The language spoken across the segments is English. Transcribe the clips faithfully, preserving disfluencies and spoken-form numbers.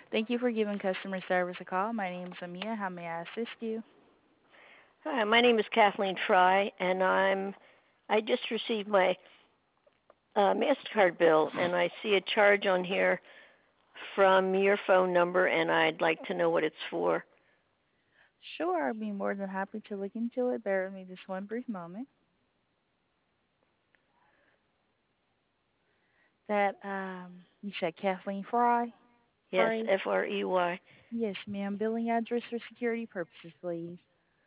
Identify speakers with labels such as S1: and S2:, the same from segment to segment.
S1: Thank you for giving customer service a call. My name is Amia. How may I assist you?
S2: Hi, my name is Kathleen Fry, and I'm I just received my uh, Mastercard bill, and I see a charge on here from your phone number, and I'd like to know what it's for.
S1: Sure, I'd be more than happy to look into it. Bear with me just one brief moment. That um, you said Kathleen Fry.
S2: Yes,
S1: Fry.
S2: F R E Y,
S1: Yes, ma'am. Billing address for security purposes, please.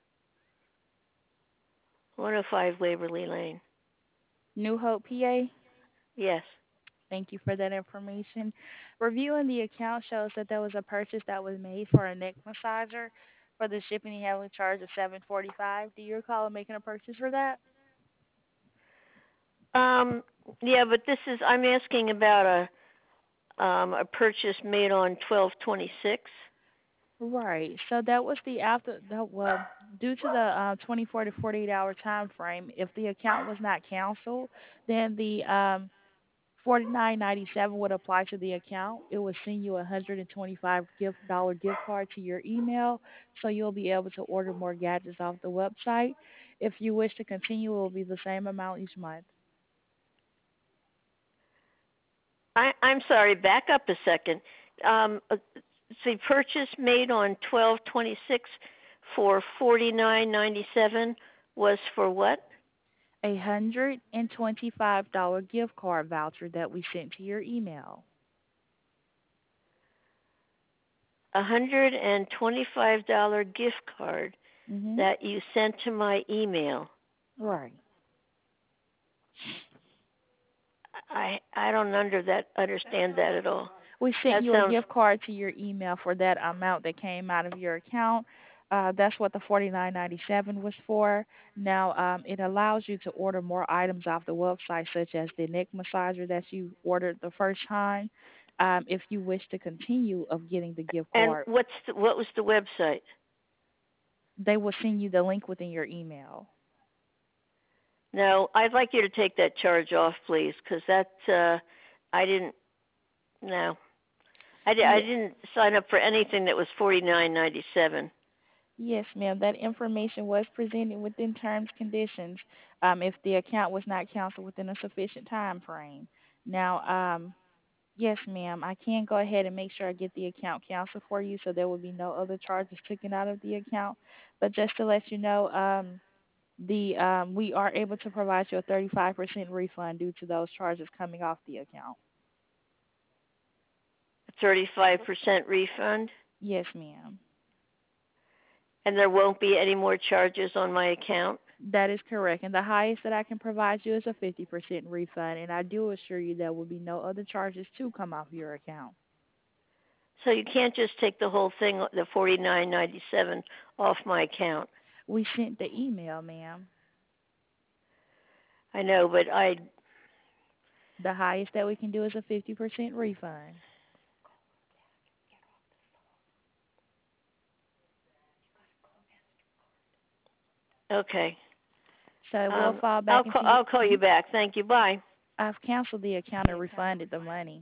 S2: one oh five Waverly Lane.
S1: New Hope, P A.
S2: Yes.
S1: Thank you for that information. Reviewing the account shows that there was a purchase that was made for a neck massager for the shipping and handling charge of seven forty-five. Do you recall making a purchase for that?
S2: Um. Yeah, but this is I'm asking about a um a purchase made on twelve twenty six.
S1: Right. So that was the after the well, due to the uh, twenty-four to forty-eight hour time frame, if the account was not canceled, then the um forty-nine ninety-seven would apply to the account. It would send you a one hundred twenty-five gift dollar gift card to your email, so you'll be able to order more gadgets off the website. If you wish to continue, it will be the same amount each month.
S2: I I'm sorry. Back up a second. Um, uh, the purchase made on twelve twenty six for forty nine ninety seven was for what?
S1: A one hundred twenty-five dollar gift card voucher that we sent to your email.
S2: A hundred and twenty five dollar gift card
S1: Mhm.
S2: that you sent to my email.
S1: Right.
S2: I I don't under that understand that at all.
S1: We sent
S2: That
S1: you a
S2: sounds
S1: gift card to your email for that amount that came out of your account. Uh, that's what the forty nine ninety seven was for. Now, um, it allows you to order more items off the website, such as the neck massager that you ordered the first time. Um, if you wish to continue of getting the gift
S2: and
S1: card,
S2: what's the, what was the website?
S1: they will send you the link within your email.
S2: No, I'd like you to take that charge off, please, because that uh, I didn't. No, I, di- I
S1: Yeah.
S2: didn't sign up for anything that was forty nine ninety seven.
S1: Yes, ma'am. That information was presented within terms conditions. Um, if the account was not canceled within a sufficient time frame. Now, um, yes, ma'am. I can go ahead and make sure I get the account canceled for you, so there will be no other charges taken out of the account. But just to let you know, um, the um, we are able to provide you a thirty-five percent refund due to those charges coming off the account.
S2: thirty five percent refund,
S1: Yes, ma'am.
S2: and there won't be any more charges on my account.
S1: That is correct. And the highest that I can provide you is a fifty percent refund. And I do assure you there will be no other charges to come off your account.
S2: So you can't just take the whole thing, the forty nine ninety seven, off my account.
S1: We sent the email, ma'am.
S2: I know, but I
S1: The highest that we can do is a fifty percent refund.
S2: okay.
S1: So it will
S2: Um,
S1: fall
S2: I'll
S1: back
S2: call.
S1: into your.
S2: I'll call you
S1: Mhm.
S2: back. Thank you. Bye.
S1: I've canceled the account and refunded the money.